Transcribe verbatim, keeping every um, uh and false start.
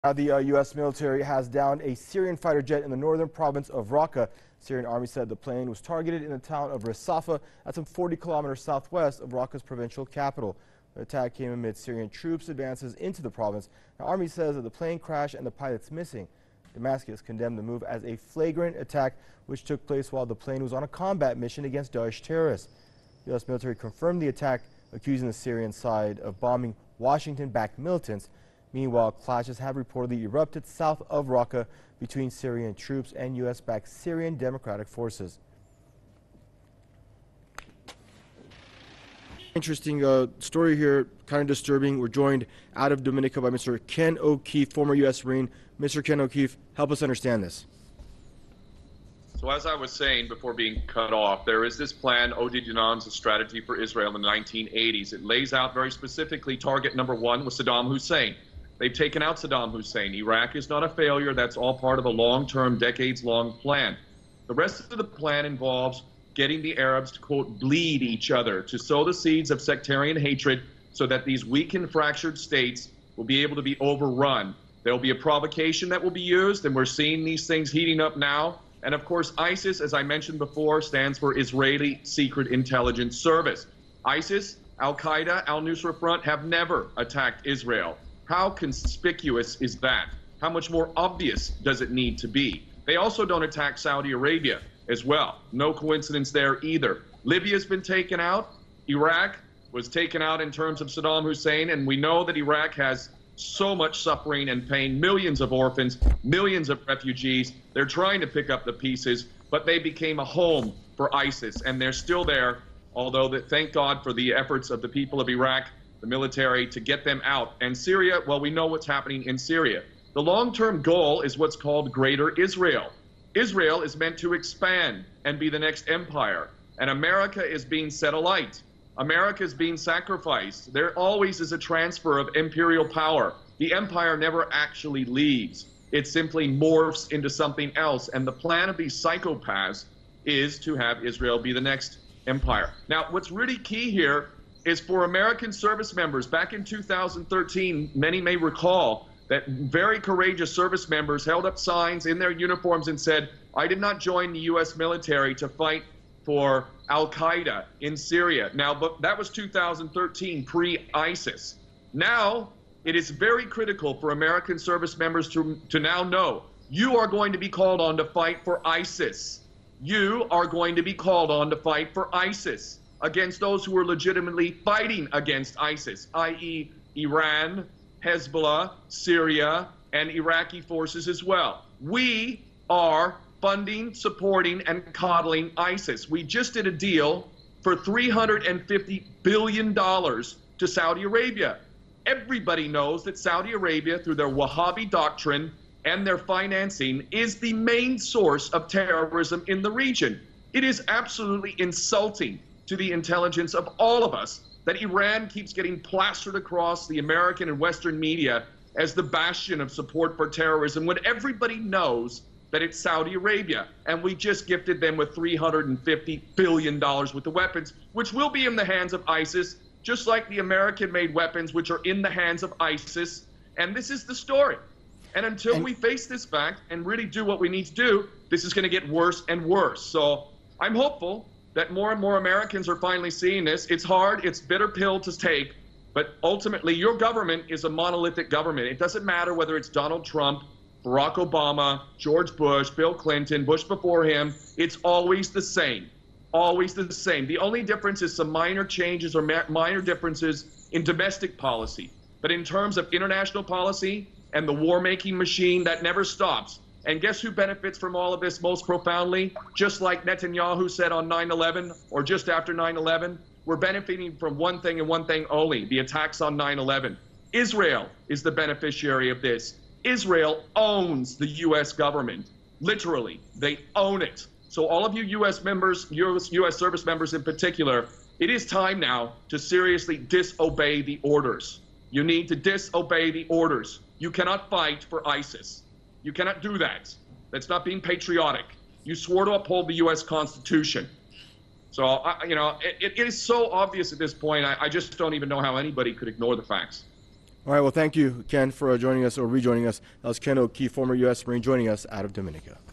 Now, the uh, U S military has downed a Syrian fighter jet in the northern province of Raqqa. Syrian army said the plane was targeted in the town of Risafa, at some forty kilometers southwest of Raqqa's provincial capital. The attack came amid Syrian troops' advances into the province. The army says that the plane crashed and the pilot's missing. Damascus condemned the move as a flagrant attack which took place while the plane was on a combat mission against Daesh terrorists. The U S military confirmed the attack, accusing the Syrian side of bombing Washington-backed militants. Meanwhile, clashes have reportedly erupted south of Raqqa between Syrian troops and U S-backed Syrian Democratic Forces. Interesting uh, story here, kind of disturbing. We're joined out of Dominica by Mister Ken O'Keefe, former U S Marine. Mister Ken O'Keefe, help us understand this. So as I was saying before being cut off, there is this plan, Odi Dinan's strategy for Israel in the nineteen eighties. It lays out very specifically target number one was Saddam Hussein. They've taken out Saddam Hussein. Iraq is not a failure. That's all part of a long-term, decades-long plan. The rest of the plan involves getting the Arabs to, quote, bleed each other, to sow the seeds of sectarian hatred so that these weak and fractured states will be able to be overrun. There will be a provocation that will be used, and we're seeing these things heating up now. And of course, ISIS, as I mentioned before, stands for Israeli Secret Intelligence Service. ISIS, Al-Qaeda, Al-Nusra Front have never attacked Israel. How conspicuous is that? How much more obvious does it need to be? They also don't attack Saudi Arabia as well. No coincidence there either. Libya's been taken out. Iraq was taken out in terms of Saddam Hussein, and we know that Iraq has so much suffering and pain, millions of orphans, millions of refugees. They're trying to pick up the pieces, but they became a home for ISIS, and they're still there, although that, thank God for the efforts of the people of Iraq, the military, to get them out. And Syria, well, we know what's happening in Syria. The long-term goal is what's called Greater Israel. Israel is meant to expand and be the next empire, and America is being set alight. America is being sacrificed. There always is a transfer of imperial power. The empire never actually leaves. It simply morphs into something else, and the plan of these psychopaths is to have Israel be the next empire. Now, what's really key here is for American service members. Back in two thousand thirteen, many may recall that very courageous service members held up signs in their uniforms and said, I did not join the U S military to fight for Al-Qaeda in Syria. Now, but that was two thousand thirteen, pre-ISIS. Now, it is very critical for American service members to, to now know you are going to be called on to fight for ISIS. You are going to be called on to fight for ISIS against those who are legitimately fighting against ISIS, that is. Iran, Hezbollah, Syria, and Iraqi forces as well. We are funding, supporting, and coddling ISIS. We just did a deal for three hundred fifty billion dollars to Saudi Arabia. Everybody knows that Saudi Arabia, through their Wahhabi doctrine and their financing, is the main source of terrorism in the region. It is absolutely insulting to the intelligence of all of us that Iran keeps getting plastered across the American and Western media as the bastion of support for terrorism when everybody knows that it's Saudi Arabia, and we just gifted them with three hundred fifty billion dollars worth of weapons, which will be in the hands of ISIS, just like the American-made weapons, which are in the hands of ISIS. And this is the story. And until and we face this fact and really do what we need to do, this is going to get worse and worse. So I'm hopeful that more and more Americans are finally seeing this. It's hard, it's a bitter pill to take, but ultimately your government is a monolithic government. It doesn't matter whether it's Donald Trump, Barack Obama, George Bush, Bill Clinton, Bush before him. It's always the same, always the same. The only difference is some minor changes or ma minor differences in domestic policy. But in terms of international policy and the war-making machine, that never stops. And guess who benefits from all of this most profoundly? Just like Netanyahu said on nine eleven, or just after nine eleven, we're benefiting from one thing and one thing only, the attacks on nine eleven. Israel is the beneficiary of this. Israel owns the U S government. Literally, they own it. So all of you U S members, U S, U S service members in particular, it is time now to seriously disobey the orders. You need to disobey the orders. You cannot fight for ISIS. You cannot do that. That's not being patriotic. You swore to uphold the U S Constitution. So, I, you know, it, it is so obvious at this point, I, I just don't even know how anybody could ignore the facts. All right, well, thank you, Ken, for uh, joining us or rejoining us. That was Ken O'Keefe, former U S Marine, joining us out of Dominica.